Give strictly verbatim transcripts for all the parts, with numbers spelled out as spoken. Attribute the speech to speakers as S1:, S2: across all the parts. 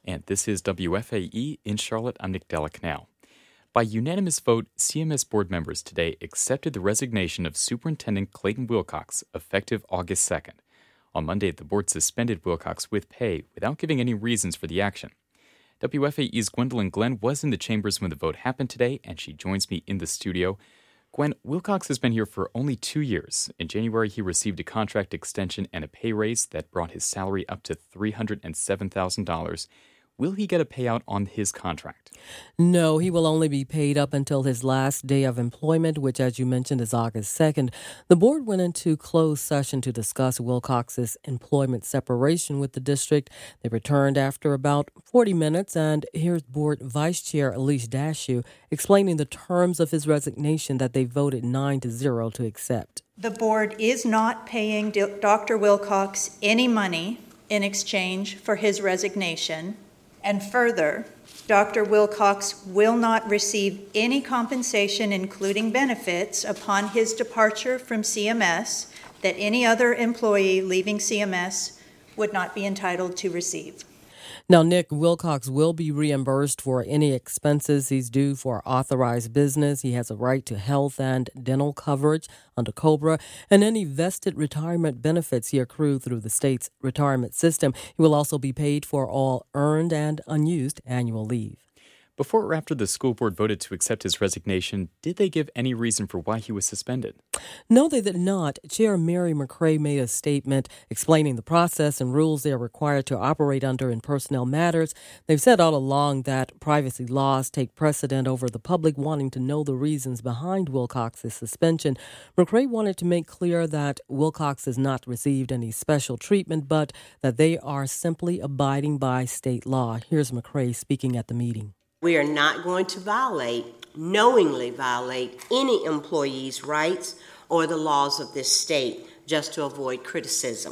S1: and this is W F A E in Charlotte. I'm Nick Delacanal. By unanimous vote, C M S board members today accepted the resignation of Superintendent Clayton Wilcox, effective August second. On Monday, the board suspended Wilcox with pay without giving any reasons for the action. W F A E's Gwendolyn Glenn was in the chambers when the vote happened today, and she joins me in the studio. Gwen, Wilcox has been here for only two years. In January, he received a contract extension and a pay raise that brought his salary up to three hundred seven thousand dollars. Will he get a payout on his contract?
S2: No, he will only be paid up until his last day of employment, which, as you mentioned, is August second. The board went into closed session to discuss Wilcox's employment separation with the district. They returned after about forty minutes, and here's Board Vice Chair Elise Dashew explaining the terms of his resignation that they voted nine to zero to accept.
S3: The board is not paying Doctor Wilcox any money in exchange for his resignation. And further, Doctor Wilcox will not receive any compensation, including benefits, upon his departure from C M S that any other employee leaving C M S would not be entitled to receive.
S2: Now, Nick, Wilcox will be reimbursed for any expenses he's due for authorized business. He has a right to health and dental coverage under COBRA and any vested retirement benefits he accrued through the state's retirement system. He will also be paid for all earned and unused annual leave.
S1: Before or after the school board voted to accept his resignation, did they give any reason for why he was suspended?
S2: No, they did not. Chair Mary McCray made a statement explaining the process and rules they are required to operate under in personnel matters. They've said all along that privacy laws take precedent over the public wanting to know the reasons behind Wilcox's suspension. McCray wanted to make clear that Wilcox has not received any special treatment, but that they are simply abiding by state law. Here's McCray speaking at the meeting.
S4: We are not going to violate, knowingly violate, any employee's rights or the laws of this state just to avoid criticism.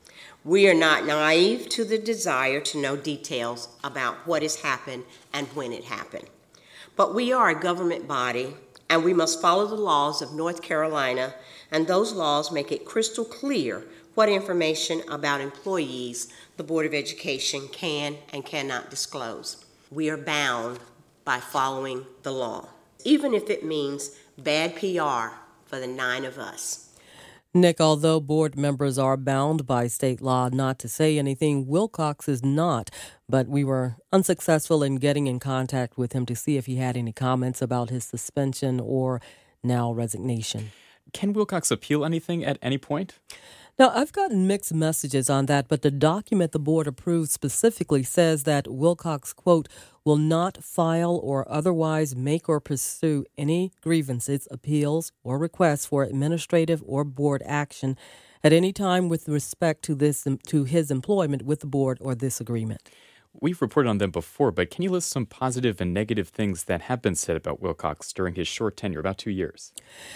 S4: We are not naive to the desire to know details about what has happened and when it happened. But we are a government body, and we must follow the laws of North Carolina, and those laws make it crystal clear what information about employees the Board of Education can and cannot disclose. We are bound by following the law, even if it means bad P R for the nine of us.
S2: Nick, although board members are bound by state law not to say anything, Wilcox is not. But we were unsuccessful in getting in contact with him to see if he had any comments about his suspension or now resignation.
S1: Can Wilcox appeal anything at any point?
S2: Now, I've gotten mixed messages on that, but the document the board approved specifically says that Wilcox, quote, will not file or otherwise make or pursue any grievances, appeals, or requests for administrative or board action at any time with respect to this to his employment with the board or this agreement.
S1: We've reported on them before, but can you list some positive and negative things that have been said about Wilcox during his short tenure, about two years?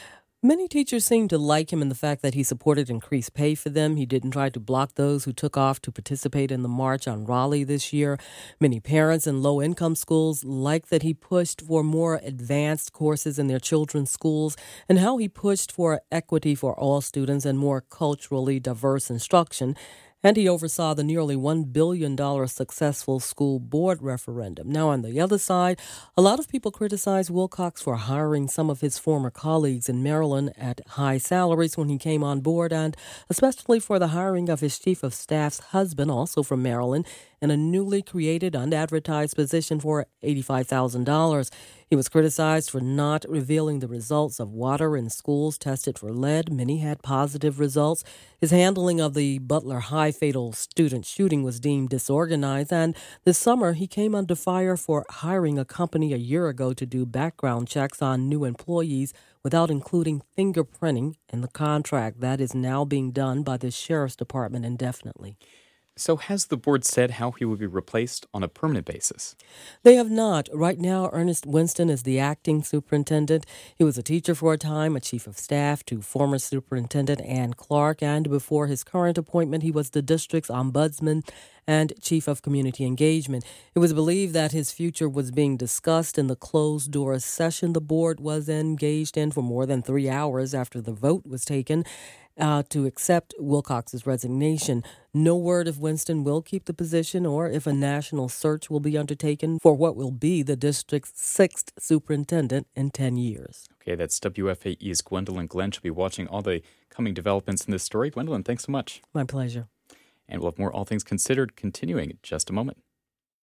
S2: Many teachers seem to like him in the fact that he supported increased pay for them. He didn't try to block those who took off to participate in the march on Raleigh this year. Many parents in low-income schools like that he pushed for more advanced courses in their children's schools and how he pushed for equity for all students and more culturally diverse instruction. And he oversaw the nearly one billion dollars successful school board referendum. Now, on the other side, a lot of people criticize Wilcox for hiring some of his former colleagues in Maryland at high salaries when he came on board, and especially for the hiring of his chief of staff's husband, also from Maryland, in a newly created, unadvertised position for eighty-five thousand dollars. He was criticized for not revealing the results of water in schools tested for lead. Many had positive results. His handling of the Butler High fatal student shooting was deemed disorganized, and this summer he came under fire for hiring a company a year ago to do background checks on new employees without including fingerprinting in the contract. That is now being done by the Sheriff's Department indefinitely.
S1: So has the board said how he will be replaced on a permanent basis?
S2: They have not. Right now, Ernest Winston is the acting superintendent. He was a teacher for a time, a chief of staff to former Superintendent Ann Clark, and before his current appointment, he was the district's ombudsman and chief of community engagement. It was believed that his future was being discussed in the closed-door session the board was engaged in for more than three hours after the vote was taken. uh, to accept Wilcox's resignation. No word if Winston will keep the position or if a national search will be undertaken for what will be the district's sixth superintendent in ten years.
S1: Okay, that's W F A E's Gwendolyn Glenn. She'll be watching all the coming developments in this story. Gwendolyn, thanks so much.
S2: My pleasure.
S1: And we'll have more All Things Considered continuing in just a moment.